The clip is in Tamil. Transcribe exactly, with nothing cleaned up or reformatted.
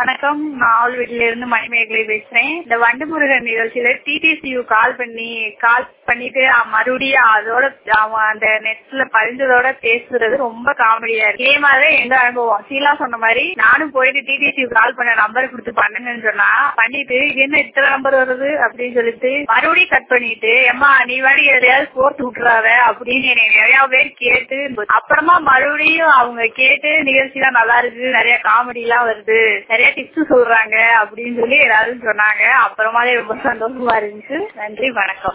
வணக்கம், நான் ஆழ்வீட்டில இருந்து மணிமேகலை பேசுறேன். இந்த வண்டுமுருகன் நிகழ்ச்சியில டிடிசியு கால் பண்ணி கால் பண்ணிட்டு மறுபடியும் அதோட அவன் அந்த நெட்ல பதிஞ்சதோட பேசுறது ரொம்ப காமெடியா இருக்கு. இதே மாதிரி எங்க அனுபவம் சீலா சொன்ன மாதிரி நானும் போயிட்டு டிடிசியு கால் பண்ண நம்பர் கொடுத்து பண்ணுங்கன்னு சொன்னா பண்ணிட்டு இது என்ன இத்தனை நம்பர் வருது அப்படின்னு சொல்லிட்டு மறுபடியும் கட் பண்ணிட்டு எம்மா நீ வாடி எதையாவது போட்டு விட்டுறாத அப்படின்னு நிறைய பேர் கேட்டு அப்புறமா மறுபடியும் அவங்க கேட்டு நிகழ்ச்சி தான் நல்லா இருக்கு, நிறைய காமெடி எல்லாம் வருது, நிறைய டிப்ஸ் சொல்றாங்க அப்படின்னு சொல்லி எல்லாரும் சொன்னாங்க. அப்புறமாலே ரொம்ப சந்தோஷமா இருந்துச்சு. நன்றி, வணக்கம்.